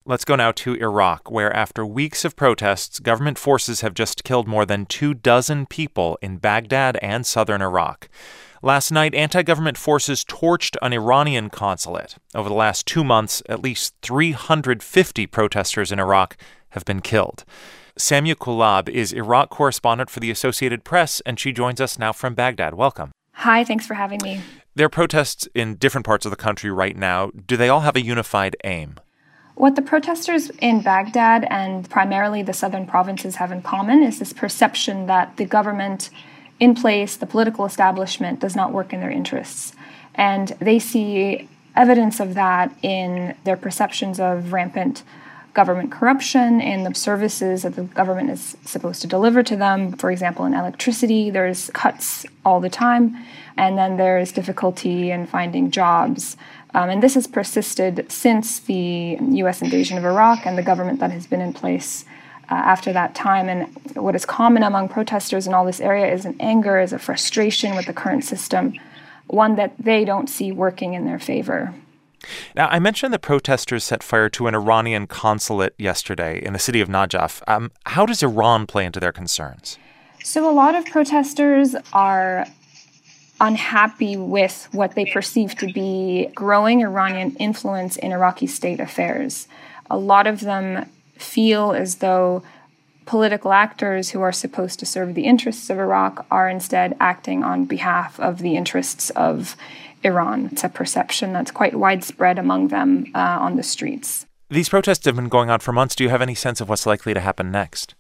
Let's go now to Iraq, where after weeks of protests, government forces have just killed more than 24 people in Baghdad and southern Iraq. Last night, anti-government forces torched an Iranian consulate. Over the last 2 months, at least 350 protesters in Iraq have been killed. Samia Kulab is Iraq correspondent for the Associated Press, and she joins us now from Baghdad. Welcome. Hi, thanks for having me. There are protests in different parts of the country right now. Do they all have a unified aim? What the protesters in Baghdad and primarily the southern provinces have in common is this perception that the government in place, the political establishment, does not work in their interests. And they see evidence of that in their perceptions of rampant government corruption, in the services that the government is supposed to deliver to them. For example, in electricity, there's cuts all the time, and then there's difficulty in finding jobs. And this has persisted since the U.S. invasion of Iraq and the government that has been in place after that time. And what is common among protesters in all this area is an anger, is a frustration with the current system, one that they don't see working in their favor. Now, I mentioned that protesters set fire to an Iranian consulate yesterday in the city of Najaf. How does Iran play into their concerns? So a lot of protesters are unhappy with what they perceive to be growing Iranian influence in Iraqi state affairs. A lot of them feel as though political actors who are supposed to serve the interests of Iraq are instead acting on behalf of the interests of Iran. It's a perception that's quite widespread among them on the streets. These protests have been going on for months. Do you have any sense of what's likely to happen next?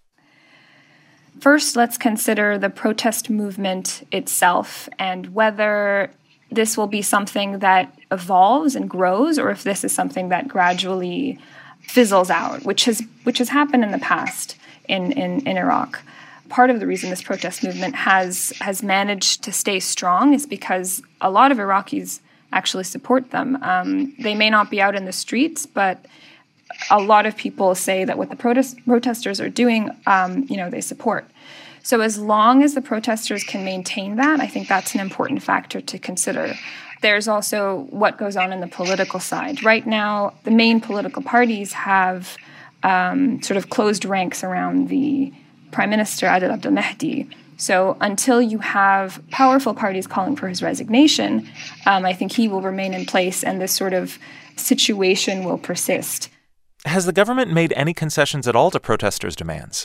First, let's consider the protest movement itself and whether this will be something that evolves and grows or if this is something that gradually fizzles out, which has happened in the past in Iraq. Part of the reason this protest movement has managed to stay strong is because a lot of Iraqis actually support them. They may not be out in the streets, but a lot of people say that what the protesters are doing, they support. So as long as the protesters can maintain that, I think that's an important factor to consider. There's also what goes on in the political side. Right now, the main political parties have sort of closed ranks around the Prime Minister Adel Abdel Mahdi. So until you have powerful parties calling for his resignation, I think he will remain in place and this sort of situation will persist. Has the government made any concessions at all to protesters' demands?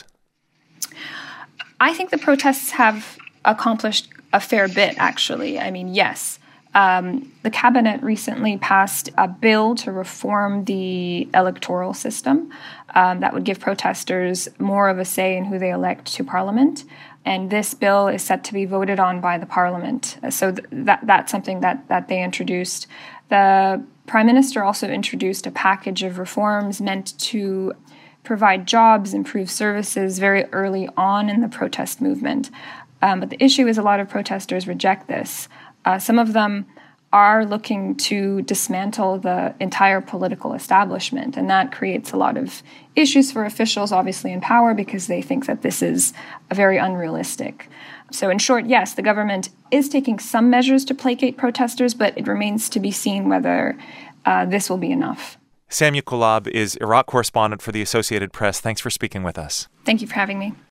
I think the protests have accomplished a fair bit, actually. I mean, yes. The cabinet recently passed a bill to reform the electoral system that would give protesters more of a say in who they elect to parliament. And this bill is set to be voted on by the parliament. So that's something that they introduced. The Prime Minister also introduced a package of reforms meant to provide jobs, improve services very early on in the protest movement. But the issue is a lot of protesters reject this. Some of them are looking to dismantle the entire political establishment, and that creates a lot of issues for officials, obviously in power, because they think that this is very unrealistic. So in short, yes, the government is taking some measures to placate protesters, but it remains to be seen whether this will be enough. Samia Kulab is Iraq correspondent for the Associated Press. Thanks for speaking with us. Thank you for having me.